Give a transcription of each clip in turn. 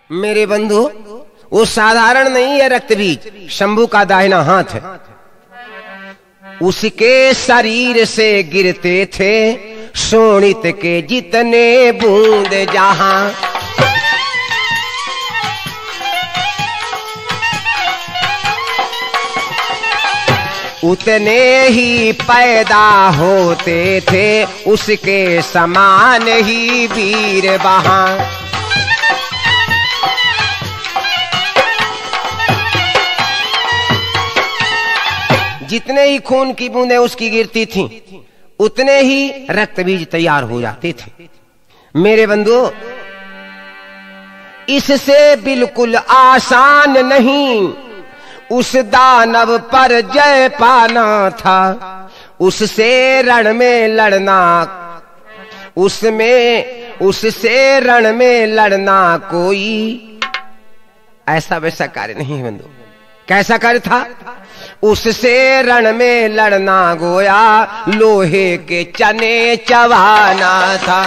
मेरे बंधु, वो साधारण नहीं है रक्त बीज, शंभू का दाहिना हाथ है। उसके शरीर से गिरते थे शोणित के जितने बूंद जहां, उतने ही पैदा होते थे उसके समान ही वीर वहां। जितने ही खून की बूंदें उसकी गिरती थीं, उतने ही रक्त बीज तैयार हो जाते थे। मेरे बंधु, इससे बिल्कुल आसान नहीं उस दानव पर जय पाना था। उससे रण में लड़ना, उससे रण में लड़ना कोई ऐसा वैसा कार्य नहीं है बंधु। कैसा कार्य था? उससे रण में लड़ना गोया लोहे के चने चबाना था।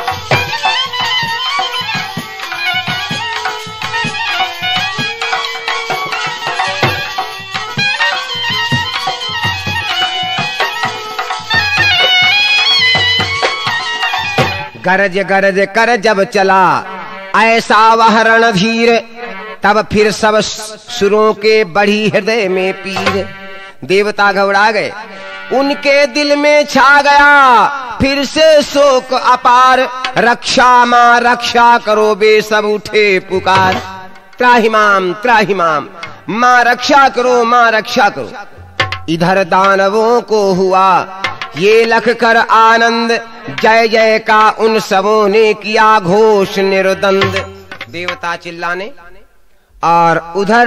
गरज गरज कर जब चला ऐसा वह रणधीर, तब फिर सब सुरों के बढ़ी हृदय में पीर। देवता घबरा गए, उनके दिल में छा गया फिर से शोक अपार। रक्षा मां रक्षा करो, बे सब उठे पुकार। त्राहिमाम त्राहिमाम, मां रक्षा करो, मां रक्षा करो। इधर दानवों को हुआ ये लख कर आनंद, जय जय का उन सबों ने किया घोष निर्दंड। देवता चिल्लाने और उधर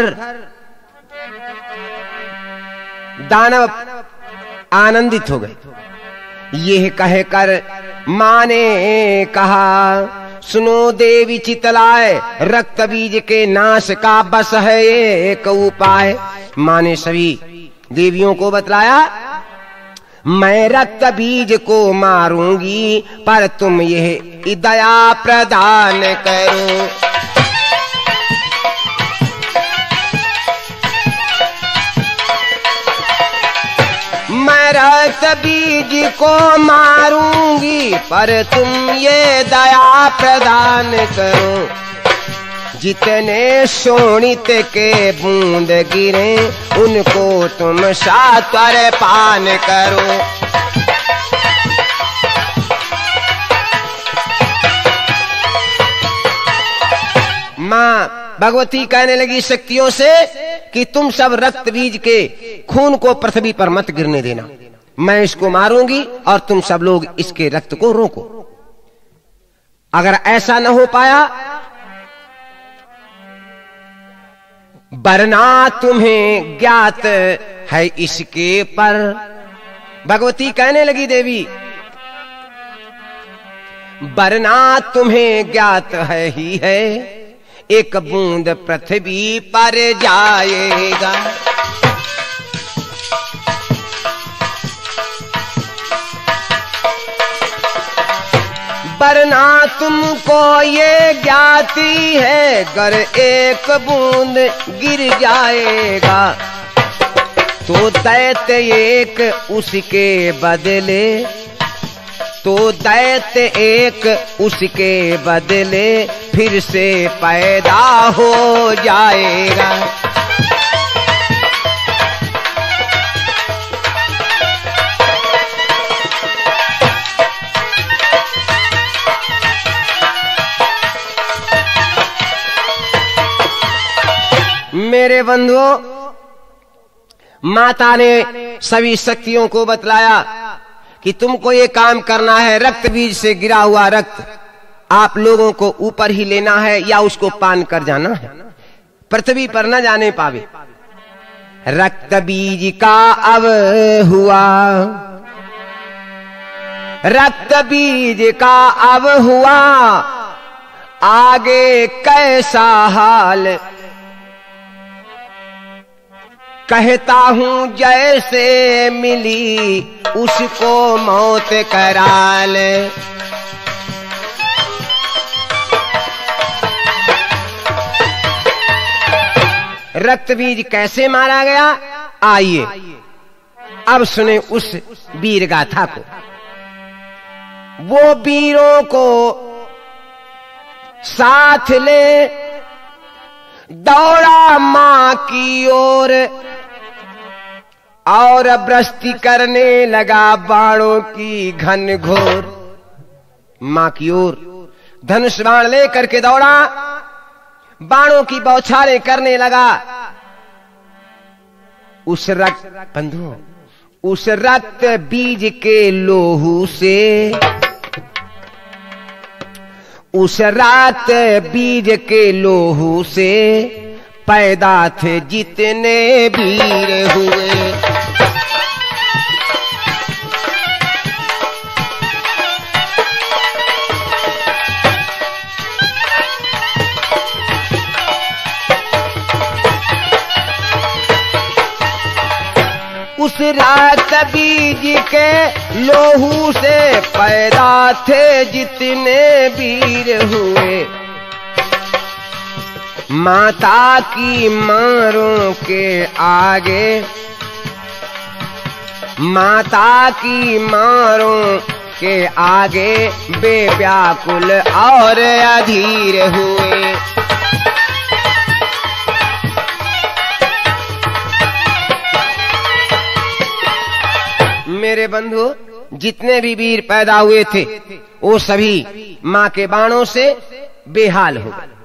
दानव आनंदित हो गए। यह कहकर मां ने कहा, सुनो देवी चितलाए, रक्त बीज के नाश का बस है एक उपाय। मां ने सभी देवियों को बतलाया, मैं रक्त बीज को मारूंगी पर तुम यह दया प्रदान करो। मैं रक्त बीज को मारूंगी पर तुम ये दया प्रदान करो। जितने शोणित के बूंद गिरे उनको तुम सात्वर पान करो। मां भगवती कहने लगी शक्तियों से कि तुम सब रक्त बीज के खून को पृथ्वी पर मत गिरने देना। मैं इसको मारूंगी और तुम सब लोग इसके रक्त को रोको। अगर ऐसा न हो पाया वरना तुम्हें ज्ञात है इसके पर। भगवती कहने लगी देवी, वरना तुम्हें ज्ञात है ही है, एक बूंद पृथ्वी पर जाएगा। वरना तुमको ये ज्ञाति है, अगर एक बूंद गिर जाएगा तो दैत्य एक उसके बदले, तो दैत्य एक उसके बदले फिर से पैदा हो जाएगा। मेरे बंधुओं, माता ने सभी शक्तियों को बतलाया कि तुमको ये काम करना है। रक्त बीज से गिरा हुआ रक्त आप लोगों को ऊपर ही लेना है या उसको पान कर जाना है, पृथ्वी पर न जाने पावे। रक्त बीज का अब हुआ, रक्त बीज का अब हुआ आगे कैसा हाल। कहता हूँ जैसे मिली उसको मौत कराल। रक्त बीज कैसे मारा गया, आइए अब सुने उस वीर गाथा को। वो वीरों को साथ ले दौड़ा मां की ओर और ब्रस्ती करने लगा बाणों की घन घोर। मां की ओर धनुष बाण लेकर के दौड़ा, बाणों की बौछारें करने लगा। उस रक्त बंधुओं, उस रक्त बीज के लोहू से, उस रक्त बीज के लोहू से पैदा थे जितने वीर हुए। उस रक्त बीज के लोहू से पैदा थे जितने वीर हुए। माता की मारों के आगे, माता की मारों के आगे बेव्याकुल और अधीर हुए। मेरे बंधु, जितने भी वीर पैदा हुए थे वो सभी मां के बाणों से बेहाल हो गए।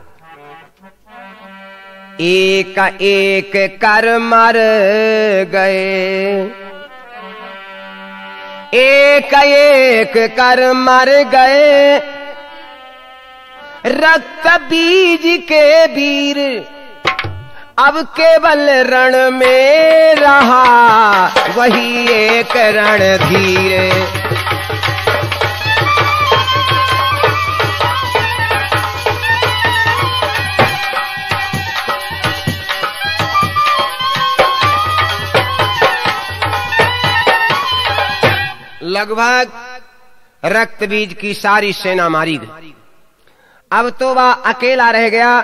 एक एक कर मर गए, एक एक कर मर गए रक्त बीज के वीर। अब केवल रण में रहा वही एक रणधीर। लगभग रक्त बीज की सारी सेना मारी गई। अब तो वह अकेला रह गया।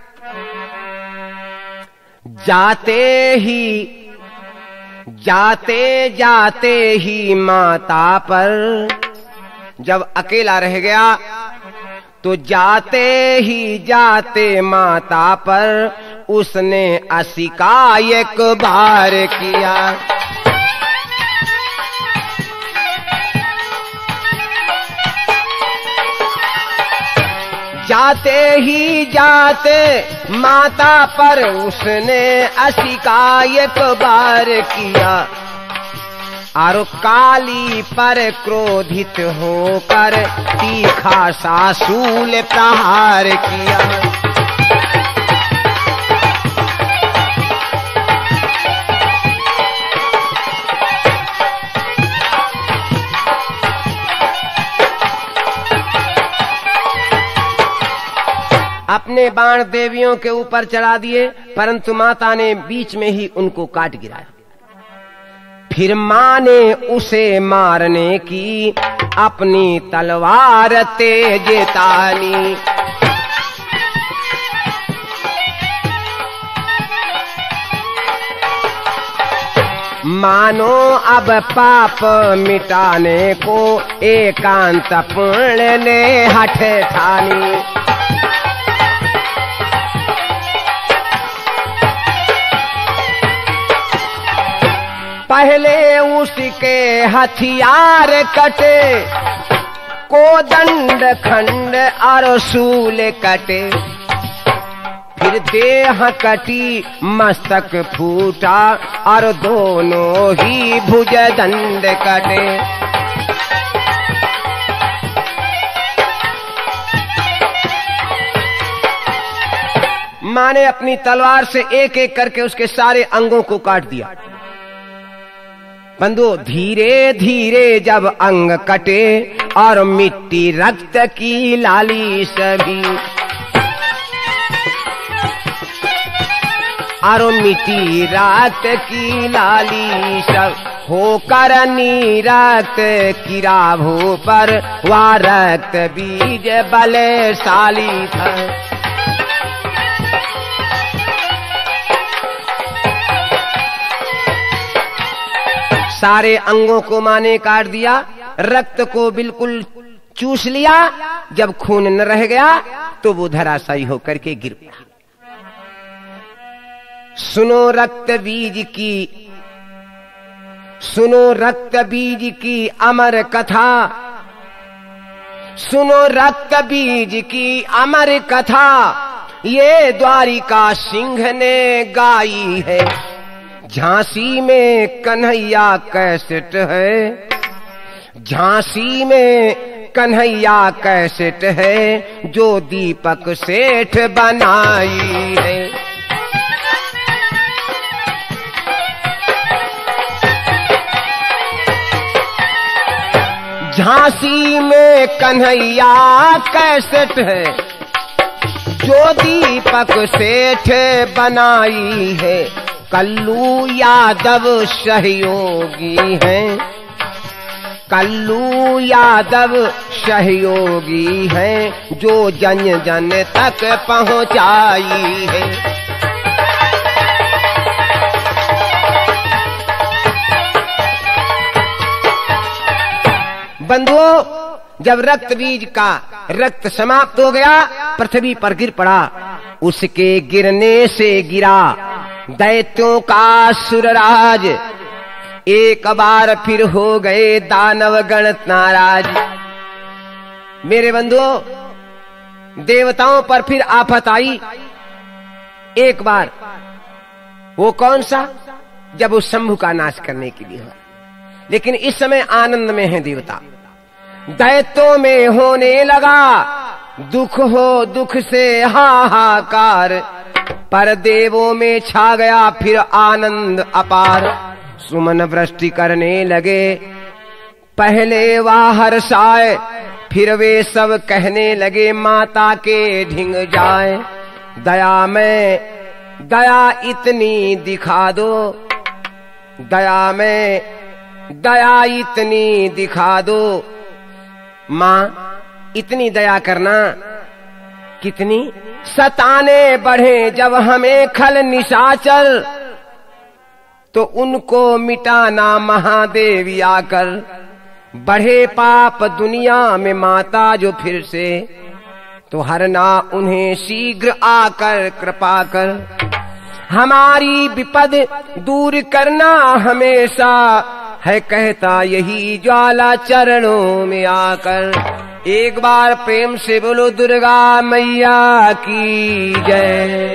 जाते जाते ही माता पर, जब अकेला रह गया तो जाते ही जाते माता पर उसने असिकायक बार किया। जाते ही जाते माता पर उसने असिकायक बार किया। और काली पर क्रोधित होकर तीखा सा शूल प्रहार किया। अपने बाण देवियों के ऊपर चढ़ा दिए, परंतु माता ने बीच में ही उनको काट गिराया। फिर मां ने उसे मारने की अपनी तलवार तेज तानी। मानो अब पाप मिटाने को एकांत पूर्ण ने हठ ठानी। पहले उसके हथियार कटे, कोदंड खंड और शूल कटे। फिर देह कटी, मस्तक फूटा और दोनों ही भुज दंड कटे। मां ने अपनी तलवार से एक एक करके उसके सारे अंगों को काट दिया। बंधु, धीरे धीरे जब अंग कटे और मिट्टी रक्त की लाली सभी, और मिट्टी रक्त की लाली सब होकर नीरक्त किराभू पर वह रक्त बीज बलशाली था। सारे अंगों को मां ने काट दिया, रक्त को बिल्कुल चूस लिया। जब खून न रह गया तो वो धराशायी होकर के गिर पड़ा। सुनो रक्त बीज की, सुनो रक्त बीज की अमर कथा, सुनो रक्त बीज की अमर कथा, ये द्वारिका सिंह ने गाई है। झांसी में कन्हैया कैसेट है, झांसी में कन्हैया कैसेट है, जो दीपक सेठ बनाई है। झांसी में कन्हैया कैसेट है, जो दीपक सेठ बनाई है। कल्लू यादव सहयोगी हैं, कल्लू यादव सहयोगी हैं, जो जन जन तक पहुंचाई है। बंधुओं, जब रक्त बीज का रक्त समाप्त हो गया, पृथ्वी पर गिर पड़ा। उसके गिरने से गिरा दैत्यों का सुरराज। एक बार फिर हो गए दानव गण नाराज। मेरे बंधुओं, देवताओं पर फिर आफत आई एक बार। वो कौन सा? जब उस शंभु का नाश करने के लिए हुआ। लेकिन इस समय आनंद में है देवता। दैत्यों में होने लगा दुख, हो दुख से हाहाकार, पर देवों में छा गया फिर आनंद अपार। सुमन वृष्टि करने लगे, पहले वह हर्षाए, फिर वे सब कहने लगे माता के ढिंग जाए। दया में दया इतनी दिखा दो, दया में दया इतनी दिखा दो। मां, इतनी दया करना। कितनी? सताने बढ़े जब हमें खल निशाचर, तो उनको मिटाना महादेवी आकर। बढ़े पाप दुनिया में माता जो फिर से, तो हरना उन्हें शीघ्र आकर कृपा कर। हमारी विपद दूर करना हमेशा है कहता यही ज्वाला चरणों में आकर। एक बार प्रेम से बोलो दुर्गा मैया की जय।